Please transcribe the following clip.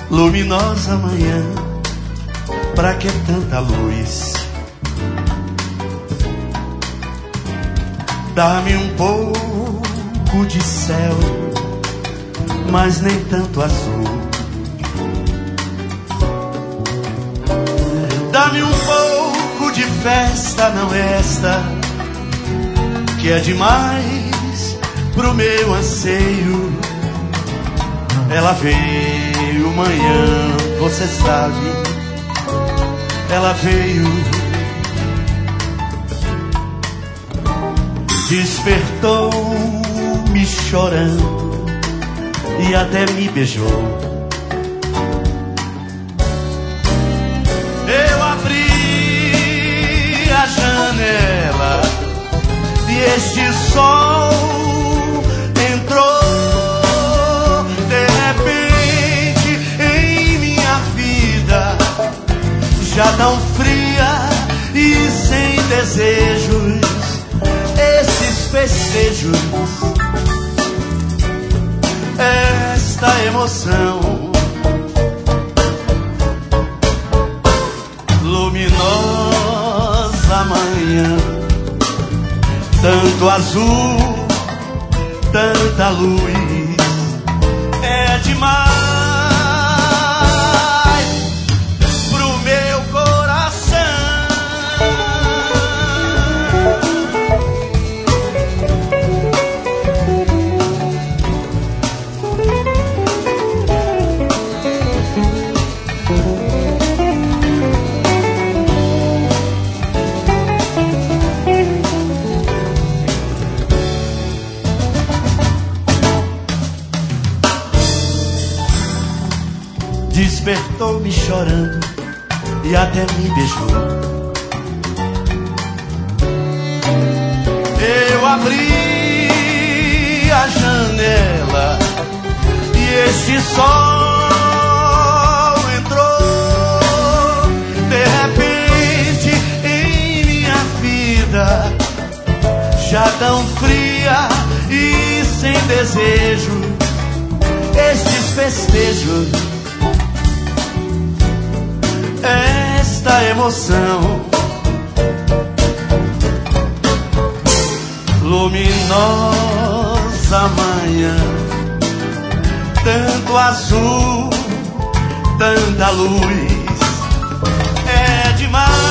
Luminosa manhã, pra que tanta luz? Dá-me um pouco de céu, mas nem tanto azul. Dá-me um pouco de festa, não esta, que é demais pro meu anseio. Ela veio manhã, você sabe, ela veio, despertou-me chorando e até me beijou. Eu abri a janela e este sol entrou. De repente em minha vida, já tão fria e sem desejos, esses festejos, esta emoção. Luminosa manhã, tanto azul, tanta luz, é demais pro meu coração. Despertou-me chorando e até me beijou. Eu abri a janela e esse sol entrou. De repente em minha vida, já tão fria e sem desejo, estes festejos, esta emoção. Luminosa manhã, tanto azul, tanta luz, é demais